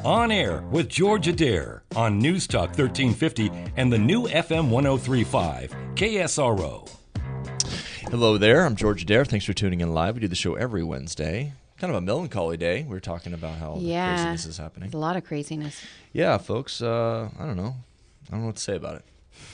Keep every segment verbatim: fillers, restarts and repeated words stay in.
On Air with George Adair on News Talk thirteen fifty and the new F M one oh three point five, K S R O. Hello there, I'm George Adair. Thanks for tuning in live. We do the show every Wednesday. Kind of a melancholy day. We were talking about how yeah, the craziness is happening. There's a lot of craziness. Yeah, folks, uh, I don't know. I don't know what to say about it.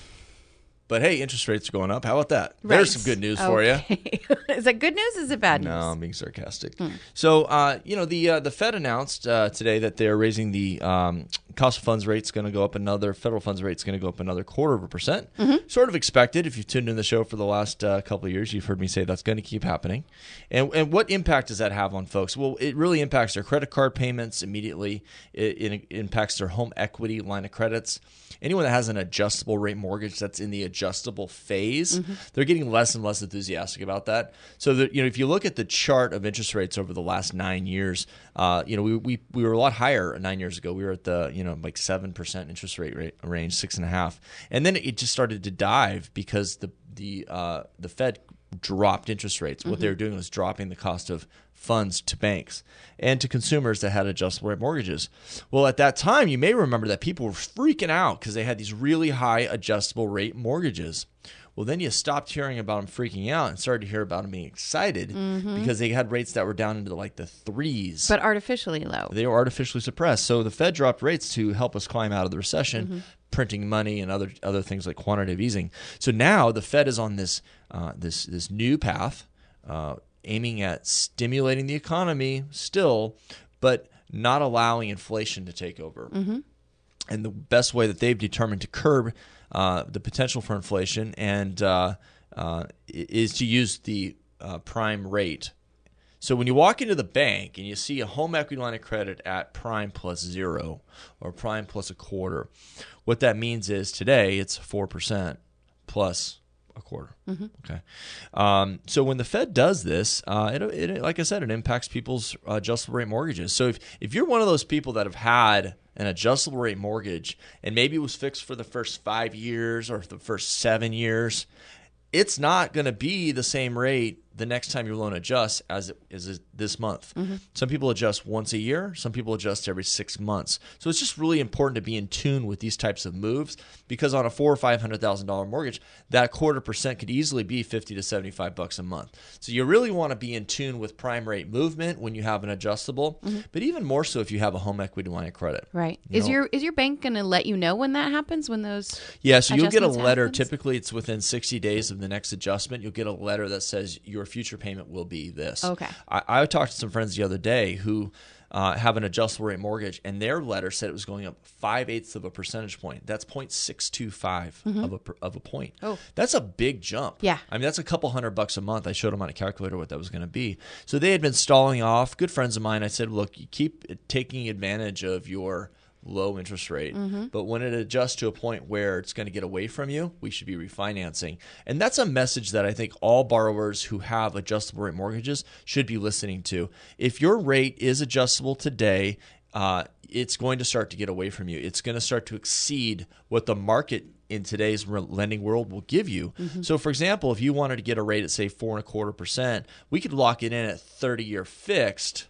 But hey, interest rates are going up. How about that? Right. There's some good news okay. for you. Is that good news or is it bad news? No, I'm being sarcastic. Hmm. So, uh, you know, the uh, the Fed announced uh, today that they're raising the um, cost of funds rate's going to go up another, federal funds rate's going to go up another quarter of a percent. Mm-hmm. Sort of expected. If you've tuned in the show for the last uh, couple of years, you've heard me say that's going to keep happening. And and what impact does that have on folks? Well, it really impacts their credit card payments immediately. It, it impacts their home equity line of credits. Anyone that has an adjustable rate mortgage that's in the adjustable phase, mm-hmm. they're getting less and less enthusiastic about that. So, that, you know, if you look at the chart of interest rates over the last nine years, uh, you know, we, we we were a lot higher nine years ago. We were at the, you know, like seven percent interest rate, rate range, six and a half, and then it just started to dive because the the uh, the Fed dropped interest rates. Mm-hmm. What they were doing was dropping the cost of funds to banks and to consumers that had adjustable rate mortgages. Well, at that time, you may remember that people were freaking out because they had these really high adjustable rate mortgages. Well, then you stopped hearing about them freaking out and started to hear about them being excited mm-hmm. because they had rates that were down into like the threes. But artificially low. They were artificially suppressed. So the Fed dropped rates to help us climb out of the recession, mm-hmm. printing money and other other things like quantitative easing. So now the Fed is on this uh, this this new path, uh, aiming at stimulating the economy still, but not allowing inflation to take over. Mm-hmm. And the best way that they've determined to curb uh, the potential for inflation and uh, uh, is to use the uh, prime rate. So when you walk into the bank and you see a home equity line of credit at prime plus zero or prime plus a quarter, what that means is today it's four percent plus a quarter. Mm-hmm. Okay. Um, so when the Fed does this, uh, it, it, like I said, it impacts people's uh, adjustable rate mortgages. So if, if you're one of those people that have had an adjustable rate mortgage and maybe it was fixed for the first five years or the first seven years, it's not going to be the same rate the next time your loan adjusts as it is this month. Mm-hmm. Some people adjust once a year. Some people adjust every six months. So it's just really important to be in tune with these types of moves because on a four or five hundred thousand dollar mortgage, that quarter percent could easily be fifty to seventy five bucks a month. So you really want to be in tune with prime rate movement when you have an adjustable, mm-hmm. but even more so if you have a home equity line of credit. Right. You is know? your is your bank going to let you know when that happens? When those yeah. So you'll get a letter. Happens? Typically, it's within sixty days of the next adjustment. You'll get a letter that says your future payment will be this. Okay. I, I talked to some friends the other day who uh, have an adjustable rate mortgage, and their letter said it was going up five eighths of a percentage point. That's zero point six two five mm-hmm. of a of a point. Oh, that's a big jump. Yeah. I mean, that's a couple hundred bucks a month. I showed them on a calculator what that was going to be. So they had been stalling off. Good friends of mine. I said, look, you keep taking advantage of your low interest rate, mm-hmm. but when it adjusts to a point where it's going to get away from you, we should be refinancing. And that's a message that I think all borrowers who have adjustable rate mortgages should be listening to. If your rate is adjustable today, uh, it's going to start to get away from you. It's going to start to exceed what the market in today's lending world will give you. Mm-hmm. So, for example, if you wanted to get a rate at, say, four and a quarter percent, we could lock it in at thirty-year fixed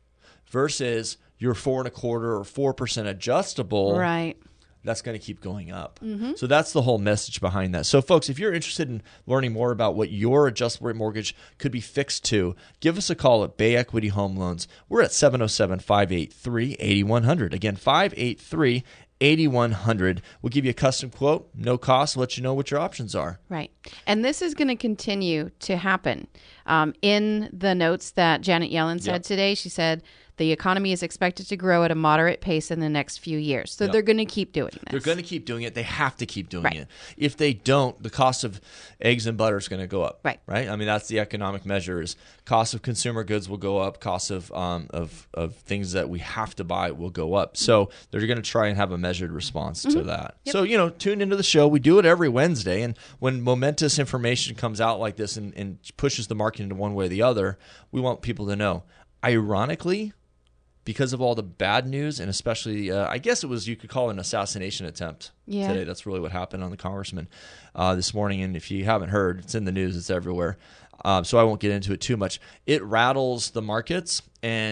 versus your four and a quarter or four percent adjustable, right? That's going to keep going up. Mm-hmm. So that's the whole message behind that. So, folks, if you're interested in learning more about what your adjustable rate mortgage could be fixed to, give us a call at Bay Equity Home Loans. We're at seven oh seven, five eight three, eight one zero zero. Again, five eight three, eight one zero zero. We'll give you a custom quote, no cost, let you know what your options are. Right. And this is going to continue to happen. Um, in the notes that Janet Yellen said yep. today, she said, the economy is expected to grow at a moderate pace in the next few years. So yep. they're going to keep doing this. They're going to keep doing it. They have to keep doing right. it. If they don't, the cost of eggs and butter is going to go up. Right. Right. I mean, that's the economic measure is cost of consumer goods will go up. Cost of um, of of things that we have to buy will go up. So they're going to try and have a measured response mm-hmm. to that. Yep. So, you know, tune into the show. We do it every Wednesday. And when momentous information comes out like this and, and pushes the market into one way or the other, we want people to know. Ironically, because of all the bad news, and especially, uh, I guess it was, you could call it an assassination attempt yeah. today. That's really what happened on the congressman uh, this morning. And if you haven't heard, it's in the news. It's everywhere. Um, so I won't get into it too much. It rattles the markets, and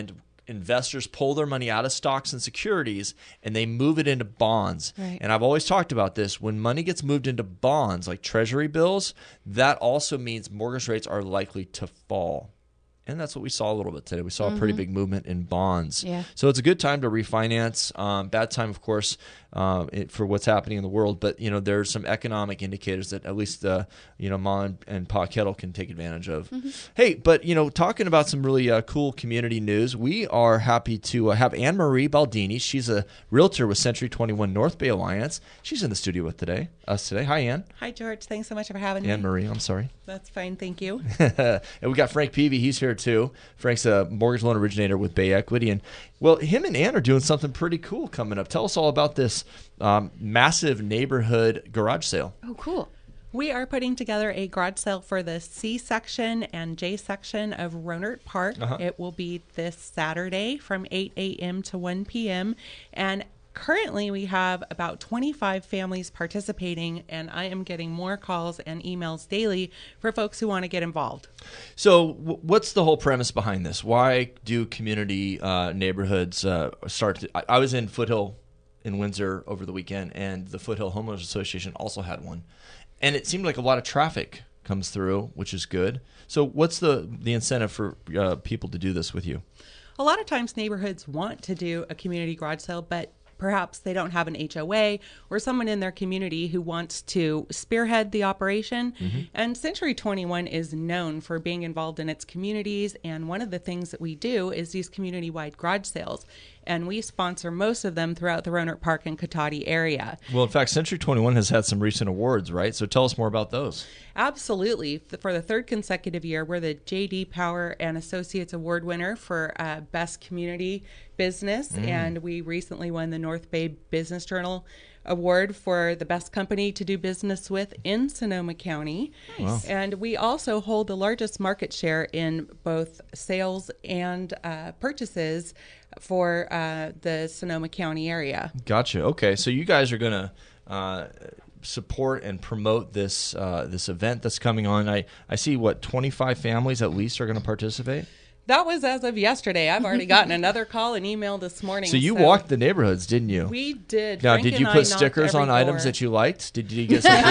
investors pull their money out of stocks and securities and they move it into bonds. Right. And I've always talked about this. When money gets moved into bonds like treasury bills, that also means mortgage rates are likely to fall. And that's what we saw a little bit today. We saw mm-hmm. a pretty big movement in bonds. Yeah. So it's a good time to refinance. Um, bad time, of course, uh, it, for what's happening in the world. But, you know, there's some economic indicators that at least, uh, you know, Ma and, and Pa Kettle can take advantage of. Mm-hmm. Hey, but, you know, talking about some really uh, cool community news, we are happy to uh, have Anne Marie Baldini. She's a realtor with Century twenty-one North Bay Alliance. She's in the studio with today, us today. Hi, Anne. Hi, George. Thanks so much for having me. Anne Marie, I'm sorry. That's fine. Thank you. And we got Frank Peavy. He's here too. Frank's a mortgage loan originator with Bay Equity. And, well, him and Ann are doing something pretty cool coming up. Tell us all about this um, massive neighborhood garage sale. Oh, cool. We are putting together a garage sale for the C section and J section of Rohnert Park. Uh-huh. It will be this Saturday from eight a.m. to one p.m. And currently, we have about twenty-five families participating, and I am getting more calls and emails daily for folks who want to get involved. So w- what's the whole premise behind this? Why do community uh, neighborhoods uh, start to... I, I was in Foothill in Windsor over the weekend, and the Foothill Homeowners Association also had one. And it seemed like a lot of traffic comes through, which is good. So what's the, the incentive for uh, people to do this with you? A lot of times neighborhoods want to do a community garage sale, but perhaps they don't have an H O A or someone in their community who wants to spearhead the operation. Mm-hmm. And Century twenty-one is known for being involved in its communities. And one of the things that we do is these community-wide garage sales. And we sponsor most of them throughout the Rohnert Park and Cotati area. Well, in fact, Century twenty-one has had some recent awards, right? So tell us more about those. Absolutely. For the third consecutive year, we're the J D Power and Associates Award winner for uh, Best Community Business. Mm. And we recently won the North Bay Business Journal Award for the best company to do business with in Sonoma County. Nice. Wow. And we also hold the largest market share in both sales and uh, purchases for uh, the Sonoma County area. Gotcha. Okay. So you guys are going to uh, support and promote this uh, this event that's coming on. I, I see, what, twenty-five families at least are going to participate? That was as of yesterday. I've already gotten another call and email this morning. So you so walked the neighborhoods, didn't you? We did. Now, Frank did you and put I stickers on door. items that you liked? Did you get some previews?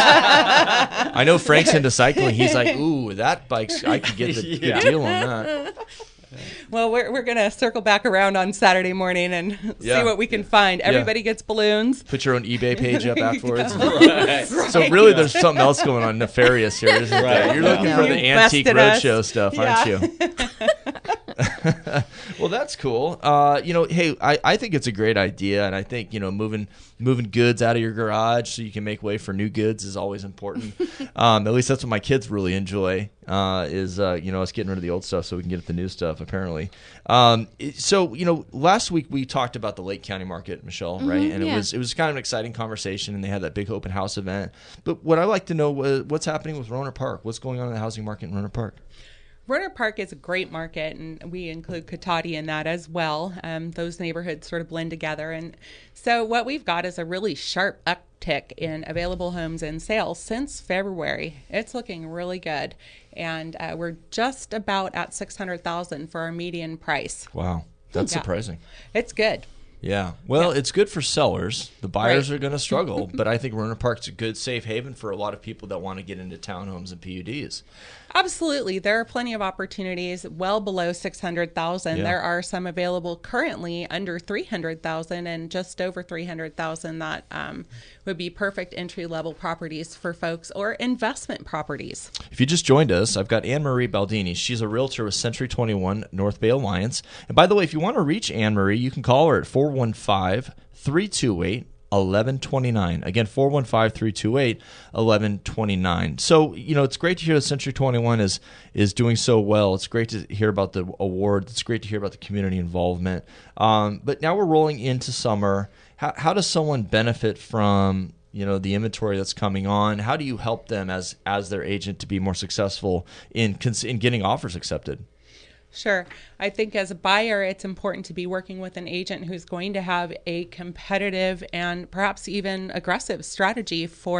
I know Frank's into cycling. He's like, ooh, that bike's, I could get the yeah. good deal on that. Well, we're we're going to circle back around on Saturday morning and yeah. see what we can find. Everybody yeah. gets balloons. Put your own eBay page up afterwards. Right. So really there's something else going on nefarious here, isn't right. there? You're looking yeah. for the you Antique Roadshow stuff, yeah. aren't you? Well, that's cool. Uh, you know, hey, I, I think it's a great idea, and I think, you know, moving moving goods out of your garage so you can make way for new goods is always important. um, at least that's what my kids really enjoy, uh, is, uh, you know, us getting rid of the old stuff so we can get at the new stuff, apparently. Um, so, you know, last week we talked about the Lake County Market, Michelle, mm-hmm, right? And yeah. it was it was kind of an exciting conversation, and they had that big open house event. But what I like to know was what's happening with Rohnert Park. What's going on in the housing market in Rohnert Park? Rohnert Park is a great market, and we include Cotati in that as well. Um, those neighborhoods sort of blend together. And so what we've got is a really sharp uptick in available homes and sales since February. It's looking really good. And uh, we're just about at six hundred thousand dollars for our median price. Wow. That's yeah. surprising. It's good. Yeah. Well, yeah. it's good for sellers. The buyers right. are going to struggle, but I think Rohnert Park's a good safe haven for a lot of people that want to get into townhomes and P U Ds. Absolutely. There are plenty of opportunities well below six hundred thousand dollars. Yeah. There are some available currently under three hundred thousand dollars and just over three hundred thousand dollars that um, would be perfect entry-level properties for folks, or investment properties. If you just joined us, I've got Anne Marie Baldini. She's a realtor with Century twenty-one North Bay Alliance. And by the way, if you want to reach Anne Marie, you can call her at four one five, three two eight, eleven twenty-nine. Again, four one five, three two eight, eleven twenty-nine. So, you know, it's great to hear that Century twenty-one is is doing so well. It's great to hear about the awards. It's great to hear about the community involvement. Um, but now we're rolling into summer. How, how does someone benefit from, you know, the inventory that's coming on? How do you help them as as their agent to be more successful in in getting offers accepted? Sure. I think as a buyer, it's important to be working with an agent who's going to have a competitive and perhaps even aggressive strategy for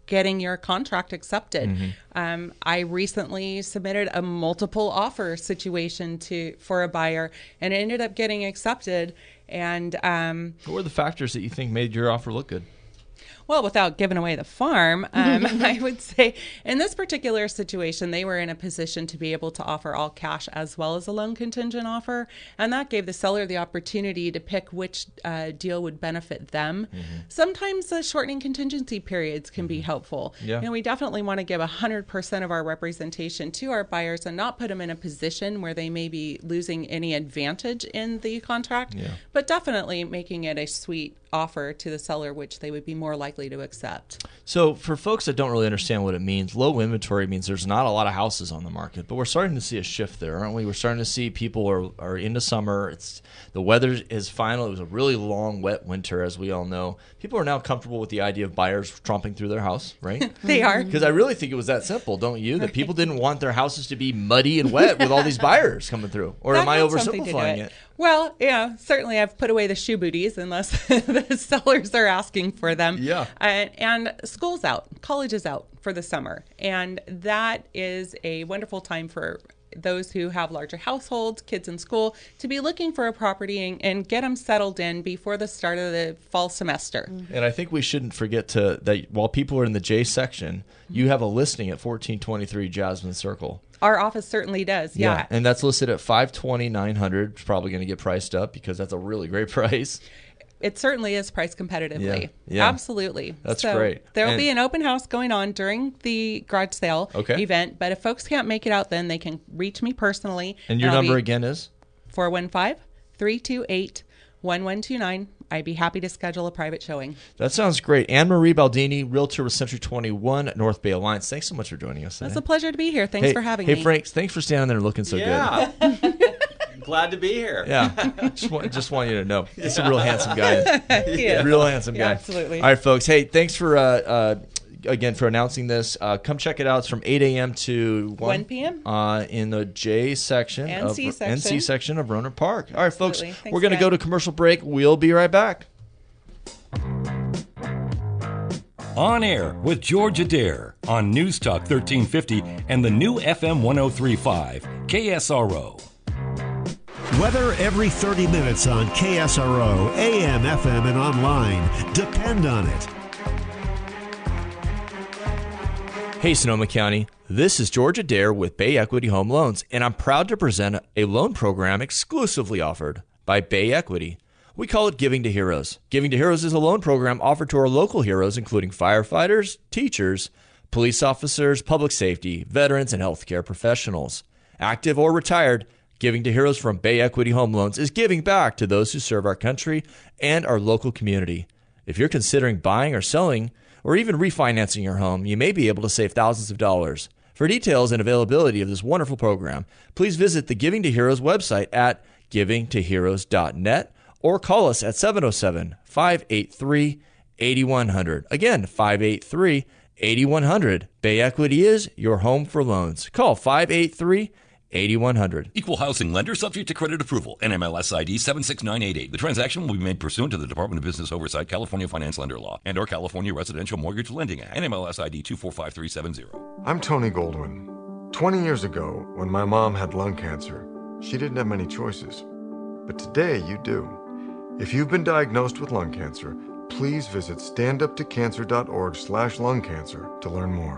getting your contract accepted. Mm-hmm. Um, I recently submitted a multiple offer situation to for a buyer, and it ended up getting accepted. And um, what were the factors that you think made your offer look good? Well, without giving away the farm, um, I would say in this particular situation, they were in a position to be able to offer all cash as well as a loan contingent offer. And that gave the seller the opportunity to pick which uh, deal would benefit them. Mm-hmm. Sometimes the shortening contingency periods can be helpful. Yeah. You know, we definitely want to give one hundred percent of our representation to our buyers and not put them in a position where they may be losing any advantage in the contract, yeah. but definitely making it a sweet offer to the seller, which they would be more likely to accept. So for folks that don't really understand what it means, low inventory means there's not a lot of houses on the market, but we're starting to see a shift there, aren't we? We're starting to see people are, are into summer. It's the weather is final. It was a really long, wet winter, as we all know. People are now comfortable with the idea of buyers tromping through their house, right? They are. Because I really think it was that simple, don't you? That people didn't want their houses to be muddy and wet with all these buyers coming through. Or that am I oversimplifying it? it? Well, yeah, certainly I've put away the shoe booties unless the sellers are asking for them. Yeah. Uh, and school's out, college is out for the summer. And that is a wonderful time for those who have larger households, kids in school, to be looking for a property and, and get them settled in before the start of the fall semester. And I think we shouldn't forget to that while people are in the J section, you have a listing at fourteen twenty-three Jasmine Circle. Our office certainly does, yeah. yeah. And that's listed at five twenty, nine hundred. It's probably going to get priced up because that's a really great price. It certainly is priced competitively. Yeah, yeah. Absolutely. That's so great. There will and, be an open house going on during the garage sale okay. event, but if folks can't make it out, then they can reach me personally. And your and number again is? four one five, three two eight, one one two nine. I'd be happy to schedule a private showing. That sounds great. Anne-Marie Baldini, Realtor with Century twenty-one, North Bay Alliance. Thanks so much for joining us today. It's a pleasure to be here. Thanks hey, for having hey, me. Hey, Frank, thanks for standing there looking so yeah. good. Glad to be here. Yeah. Just want, just want you to know. He's a real handsome guy. Yeah. Real handsome guy. Yeah, absolutely. All right, folks. Hey, thanks for, uh, uh, again, for announcing this. Uh, come check it out. It's from eight a.m. to one p.m. Uh, in the J section. And of, C section. N C section of Rohnert Park. All right, folks. Thanks, we're going to go to commercial break. We'll be right back. On Air with George Adair on News Talk thirteen fifty and the new F M one oh three point five, K S R O. Weather every thirty minutes on K S R O, A M, F M, and online. Depend on it. Hey, Sonoma County. This is George Adair with Bay Equity Home Loans, and I'm proud to present a loan program exclusively offered by Bay Equity. We call it Giving to Heroes. Giving to Heroes is a loan program offered to our local heroes, including firefighters, teachers, police officers, public safety, veterans, and healthcare professionals. Active or retired, Giving to Heroes from Bay Equity Home Loans is giving back to those who serve our country and our local community. If you're considering buying or selling or even refinancing your home, you may be able to save thousands of dollars. For details and availability of this wonderful program, please visit the Giving to Heroes website at giving to heroes dot net or call us at seven oh seven, five eight three, eight one zero zero. Again, five eight three, eight one zero zero. Bay Equity is your home for loans. Call five eight three, eight one zero zero. Equal housing lender subject to credit approval. N M L S I D seven six nine eight eight. The transaction will be made pursuant to the Department of Business Oversight, California Finance Lender Law, and or California Residential Mortgage Lending Act. N M L S I D two four five three seven zero. I'm Tony Goldwyn. twenty years ago, when my mom had lung cancer, she didn't have many choices. But today, you do. If you've been diagnosed with lung cancer, please visit standuptocancer.org slash lung cancer to learn more.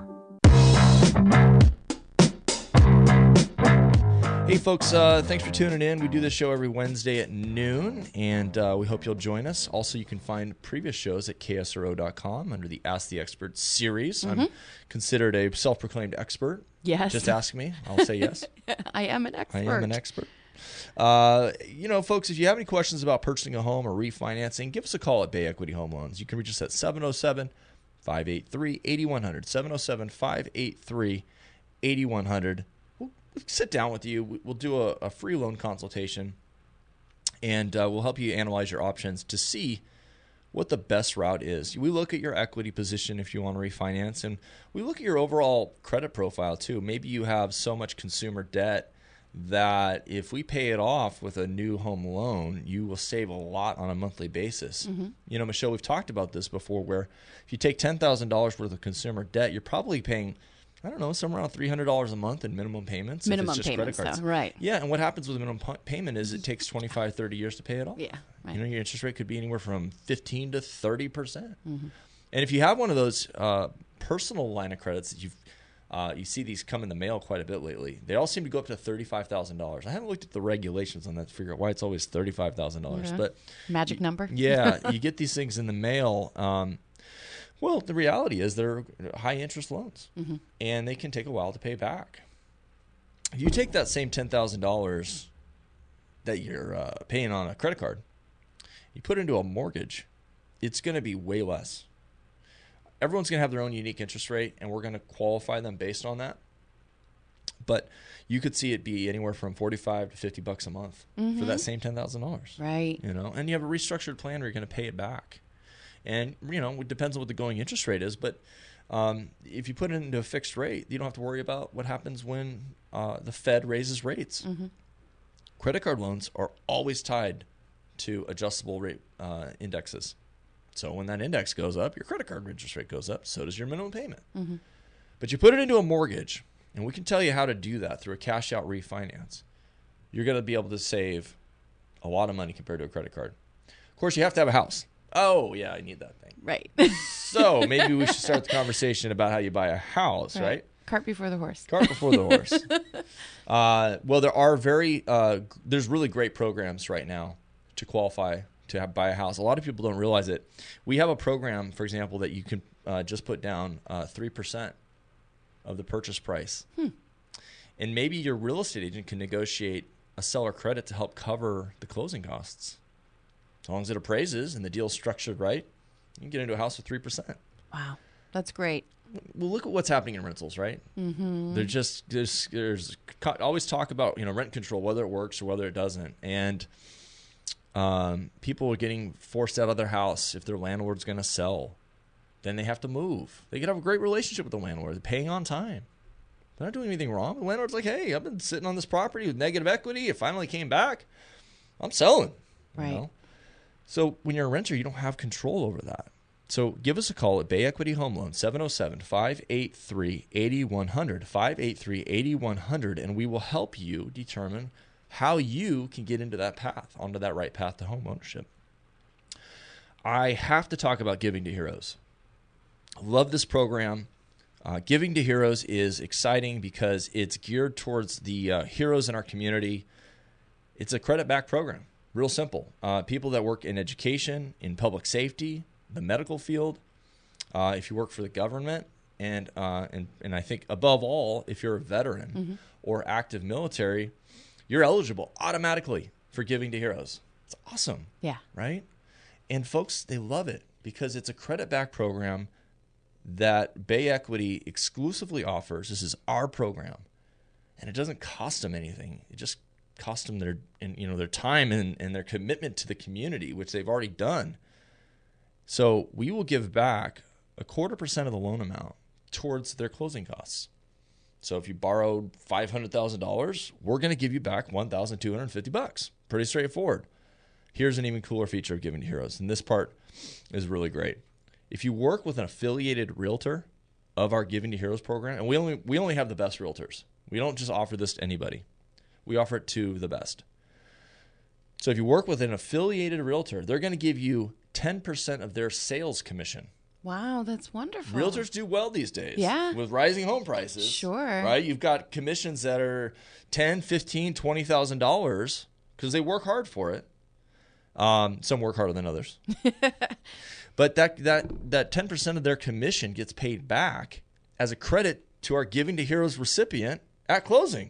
Hey, folks, uh, thanks for tuning in. We do this show every Wednesday at noon, and uh, we hope you'll join us. Also, you can find previous shows at K S R O dot com under the Ask the Expert series. Mm-hmm. I'm considered a self-proclaimed expert. Yes. Just ask me. I'll say yes. I am an expert. I am an expert. Uh, you know, folks, if you have any questions about purchasing a home or refinancing, give us a call at Bay Equity Home Loans. You can reach us at seven oh seven, five eight three, eight one zero zero, seven oh seven, five eight three, eight one zero zero. We'll sit down with you. We'll do a, a free loan consultation, and uh, we'll help you analyze your options to see what the best route is. We look at your equity position if you want to refinance, and we look at your overall credit profile too. Maybe you have so much consumer debt that if we pay it off with a new home loan, you will save a lot on a monthly basis. Mm-hmm. You know, Michelle, we've talked about this before, where if you take ten thousand dollars worth of consumer debt, you're probably paying, I don't know, somewhere around three hundred dollars a month in minimum payments. Minimum if it's just payments, credit cards. though, right. Yeah, and what happens with a minimum p- payment is it takes twenty-five, thirty years to pay it off. Yeah, right. You know, your interest rate could be anywhere from fifteen to thirty percent. Mm-hmm. And if you have one of those uh, personal line of credits that you've Uh, you see these come in the mail quite a bit lately. They all seem to go up to thirty-five thousand dollars. I haven't looked at the regulations on that to figure out why it's always thirty-five thousand dollars. Mm-hmm. But magic number. Yeah, you get these things in the mail. Um, well, the reality is they're high interest loans, mm-hmm. and they can take a while to pay back. If you take that same ten thousand dollars that you're uh, paying on a credit card, you put it into a mortgage, it's going to be way less. Everyone's going to have their own unique interest rate, and we're going to qualify them based on that. But you could see it be anywhere from forty-five to fifty bucks a month mm-hmm. for that same ten thousand dollars. Right. You know, and you have a restructured plan where you're going to pay it back. And, you know, it depends on what the going interest rate is. But um, if you put it into a fixed rate, you don't have to worry about what happens when uh, the Fed raises rates. Mm-hmm. Credit card loans are always tied to adjustable rate uh, indexes. So when that index goes up, your credit card interest rate goes up. So does your minimum payment. Mm-hmm. But you put it into a mortgage, and we can tell you how to do that through a cash-out refinance. You're going to be able to save a lot of money compared to a credit card. Of course, you have to have a house. Oh, yeah, I need that thing. Right. So maybe we should start the conversation about how you buy a house, right? right? Cart before the horse. Cart before the horse. uh, well, there are very uh, there's really great programs right now to qualify to have, buy a house. A lot of people don't realize it. We have a program, for example, that you can uh, just put down uh, three percent of the purchase price. Hmm. And maybe your real estate agent can negotiate a seller credit to help cover the closing costs. As long as it appraises and the deal's structured right, you can get into a house with three percent. Wow, that's great. Well, look at what's happening in rentals, right? Mm-hmm. They're just there's there's always talk about, you know, rent control, whether it works or whether it doesn't, and um, people are getting forced out of their house if their landlord's going to sell. Then they have to move. They could have a great relationship with the landlord. They're paying on time. They're not doing anything wrong. The landlord's like, hey, I've been sitting on this property with negative equity. It finally came back. I'm selling. Right. You know? So when you're a renter, you don't have control over that. So give us a call at Bay Equity Home Loan, seven oh seven, five eight three, eight one zero zero, five eight three, eight one zero zero, and we will help you determine how you can get into that path, onto that right path to home ownership. I have to talk about Giving to Heroes. I love this program. Uh, Giving to Heroes is exciting because it's geared towards the uh, heroes in our community. It's a credit-backed program. Real simple. Uh, people that work in education, in public safety, the medical field, uh, if you work for the government, and, uh, and and I think above all, if you're a veteran mm-hmm. or active military, you're eligible automatically for Giving to Heroes. It's awesome. Yeah. Right? And folks, they love it because it's a credit-backed program that Bay Equity exclusively offers. This is our program, and it doesn't cost them anything. It just cost them their, you know, their time and, and their commitment to the community, which they've already done. So we will give back a quarter percent of the loan amount towards their closing costs. So if you borrowed five hundred thousand dollars, we're going to give you back one thousand two hundred fifty bucks. Pretty straightforward. Here's an even cooler feature of Giving to Heroes, and this part is really great. If you work with an affiliated realtor of our Giving to Heroes program, and we only we only have the best realtors. We don't just offer this to anybody. We offer it to the best. So if you work with an affiliated realtor, they're going to give you ten percent of their sales commission. Wow, that's wonderful. Realtors do well these days. Yeah. With rising home prices. Sure. Right? You've got commissions that are ten, fifteen, twenty thousand dollars because they work hard for it. Um, some work harder than others. But that that that ten percent of their commission gets paid back as a credit to our Giving to Heroes recipient at closing.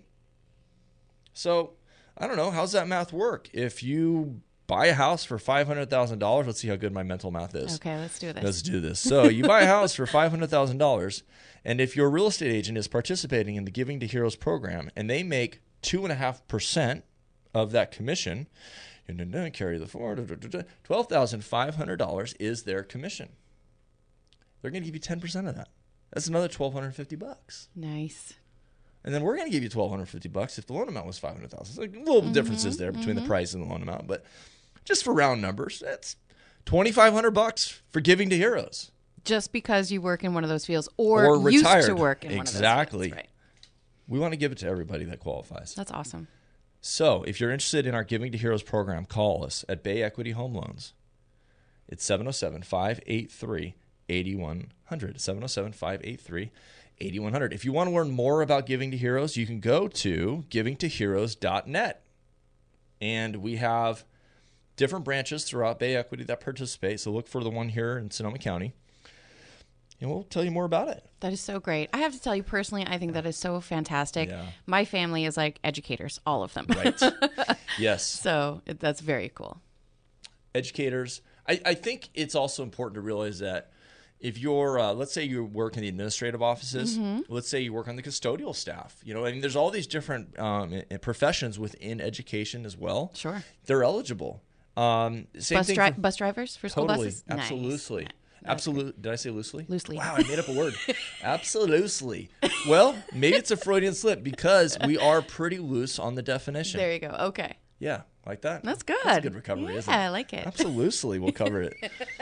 So, I don't know, how's that math work? If you buy a house for five hundred thousand dollars, let's see how good my mental math is. Okay, let's do this. Let's do this. So, you buy a house for five hundred thousand dollars, and if your real estate agent is participating in the Giving to Heroes program and they make two point five percent of that commission, carry the forward, twelve thousand five hundred dollars is their commission. They're going to give you ten percent of that. That's another twelve fifty bucks. Nice. and then we're going to give you twelve hundred fifty bucks if the loan amount was five hundred thousand. So little mm-hmm, differences there between mm-hmm. the price and the loan amount, but just for round numbers, that's twenty-five hundred bucks for Giving to Heroes. Just because you work in one of those fields or, or used retired. to work in exactly. one of those fields. Right. We want to give it to everybody that qualifies. That's awesome. So if you're interested in our Giving to Heroes program, call us at Bay Equity Home Loans. It's seven oh seven, five eight three, eight one zero zero, seven oh seven, five eight three, eight one zero zero. If you want to learn more about Giving to Heroes, you can go to giving to heroes dot net. And we have different branches throughout Bay Equity that participate, so look for the one here in Sonoma County. And we'll tell you more about it. That is so great. I have to tell you personally, I think that is so fantastic. Yeah. My family is like educators, all of them. Right. Yes. So it, that's very cool. Educators. I, I think it's also important to realize that if you're, uh, let's say you work in the administrative offices, mm-hmm. let's say you work on the custodial staff, you know, I mean, there's all these different um, professions within education as well. Sure. They're eligible. Um, same bus, thing dri- for, bus drivers for school totally, buses? Absolutely. Nice. Absolutely. Did I say loosely? Loosely. Wow, I made up a word. Absolutely. Well, maybe it's a Freudian slip because we are pretty loose on the definition. There you go. Okay. Yeah, like that. That's good. That's a good recovery, yeah, isn't it? I like it. Absolutely, we'll cover it.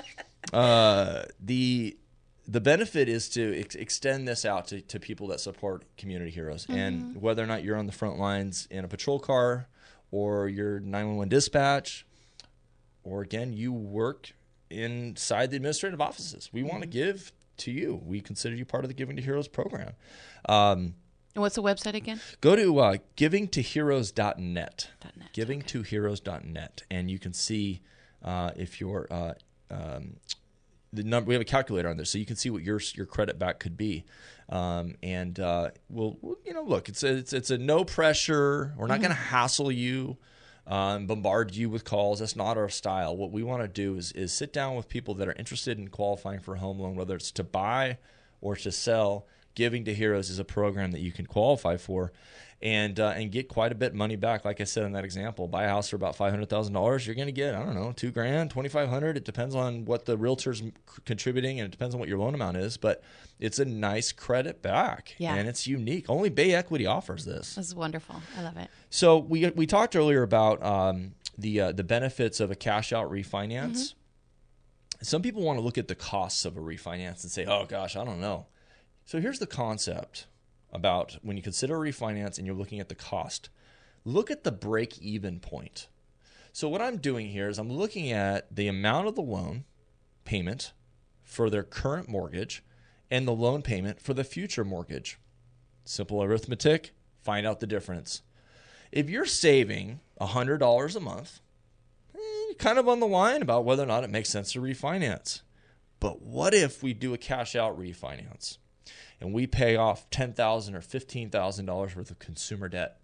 Uh, the the benefit is to ex- extend this out to, to people that support Community Heroes. Mm-hmm. And whether or not you're on the front lines in a patrol car or you're nine one one dispatch, or again, you work inside the administrative offices. We mm-hmm. want to give to you. We consider you part of the Giving to Heroes program. Um, and what's the website again? Go to uh, giving to heroes dot net. .net. giving to heroes dot net, and you can see uh, if you're uh, um, the number. We have a calculator on there, so you can see what your your credit back could be. Um, and uh, we'll, we'll, you know, look, it's a it's, it's a no pressure. We're not mm-hmm. going to hassle you. Um, bombard you with calls. That's not our style. What we want to do is is sit down with people that are interested in qualifying for a home loan, whether it's to buy or to sell. Giving to Heroes is a program that you can qualify for, and uh, and get quite a bit of money back. Like I said in that example, buy a house for about five hundred thousand dollars, you're going to get, I don't know, two grand, twenty five hundred. It depends on what the realtor's contributing, and it depends on what your loan amount is. But it's a nice credit back, yeah. and it's unique. Only Bay Equity offers this. This is wonderful. I love it. So we we talked earlier about um, the uh, the benefits of a cash out refinance. Mm-hmm. Some people want to look at the costs of a refinance and say, oh gosh, I don't know. So here's the concept about when you consider a refinance and you're looking at the cost. Look at the break-even point. So what I'm doing here is I'm looking at the amount of the loan payment for their current mortgage and the loan payment for the future mortgage. Simple arithmetic, find out the difference. If you're saving one hundred dollars a month, eh, you're kind of on the line about whether or not it makes sense to refinance. But what if we do a cash-out refinance? And we pay off ten thousand dollars or fifteen thousand dollars worth of consumer debt.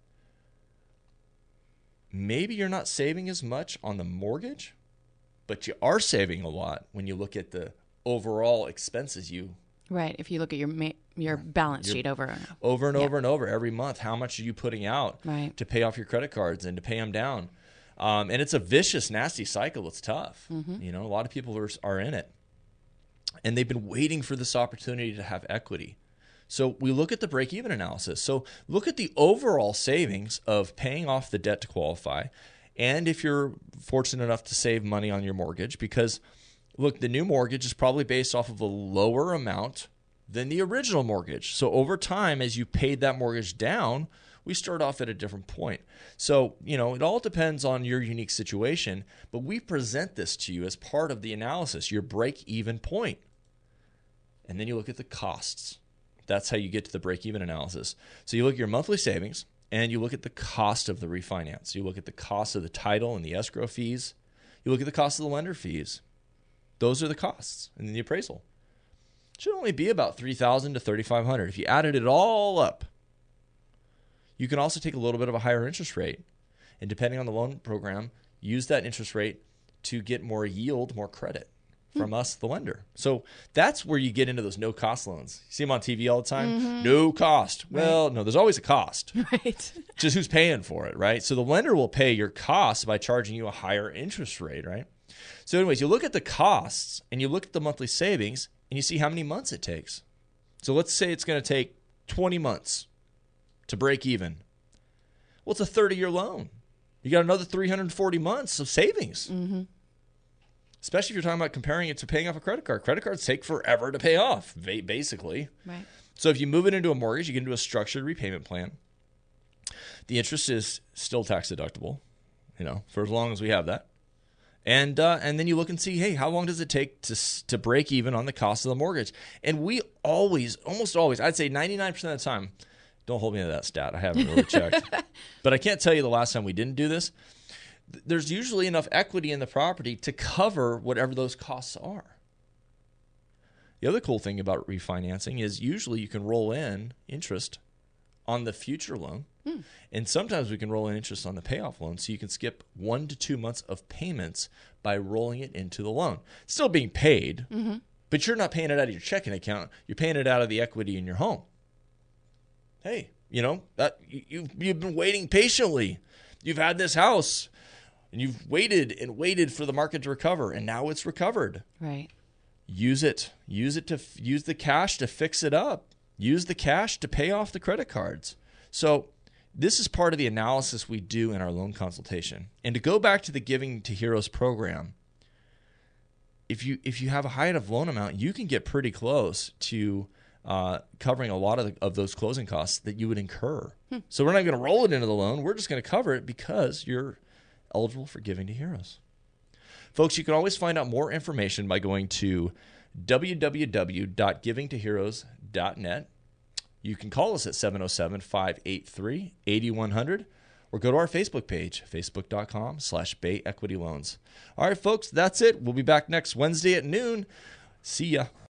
Maybe you're not saving as much on the mortgage, but you are saving a lot when you look at the overall expenses you. Right. If you look at your ma- your balance your, sheet over over and yeah. over and over every month, how much are you putting out right. to pay off your credit cards and to pay them down? Um, and it's a vicious, nasty cycle. It's tough. Mm-hmm. You know, a lot of people are are in it, and they've been waiting for this opportunity to have equity. So we look at the break-even analysis. So look at the overall savings of paying off the debt to qualify, and if you're fortunate enough to save money on your mortgage, because, look, the new mortgage is probably based off of a lower amount than the original mortgage. So over time, as you paid that mortgage down, we start off at a different point. So, you know, it all depends on your unique situation, but we present this to you as part of the analysis, your break-even point. And then you look at the costs. That's how you get to the break-even analysis. So you look at your monthly savings, and you look at the cost of the refinance. You look at the cost of the title and the escrow fees. You look at the cost of the lender fees. Those are the costs, and then the appraisal. It should only be about three thousand dollars to thirty-five hundred dollars. If you added it all up, you can also take a little bit of a higher interest rate, and depending on the loan program, use that interest rate to get more yield, more credit from us, the lender. So that's where you get into those no-cost loans. You see them on T V all the time. Mm-hmm. No cost. Right. Well, no, there's always a cost. Right. Just who's paying for it, right? So the lender will pay your costs by charging you a higher interest rate, right? So anyways, you look at the costs and you look at the monthly savings and you see how many months it takes. So let's say it's going to take twenty months to break even. Well, it's a thirty-year loan. You got another three hundred forty months of savings. Mm-hmm. Especially if you're talking about comparing it to paying off a credit card. Credit cards take forever to pay off, basically. Right. So if you move it into a mortgage, you get into a structured repayment plan. The interest is still tax deductible, you know, for as long as we have that. And uh, and then you look and see, hey, how long does it take to to break even on the cost of the mortgage? And we always, almost always, I'd say ninety-nine percent of the time, don't hold me to that stat. I haven't really checked. But I can't tell you the last time we didn't do this. There's usually enough equity in the property to cover whatever those costs are. The other cool thing about refinancing is usually you can roll in interest on the future loan. Hmm. And sometimes we can roll in interest on the payoff loan, so you can skip one to two months of payments by rolling it into the loan. Still being paid, mm-hmm. but you're not paying it out of your checking account. You're paying it out of the equity in your home. Hey, you know, that you, you've, you've been waiting patiently. You've had this house, and you've waited and waited for the market to recover, and now it's recovered. Right. Use it. Use it to use the cash to fix it up. Use the cash to pay off the credit cards. So this is part of the analysis we do in our loan consultation. And to go back to the Giving to Heroes program, if you if you have a high enough loan amount, you can get pretty close to uh, covering a lot of, the, of those closing costs that you would incur. Hmm. So we're not going to roll it into the loan. We're just going to cover it because you're eligible for Giving to Heroes. Folks, you can always find out more information by going to w w w dot giving to heroes dot net. You can call us at seven oh seven, five eight three, eight one zero zero or go to our Facebook page, facebook.com slash Bay Equity Loans. All right, folks, that's it. We'll be back next Wednesday at noon. See ya.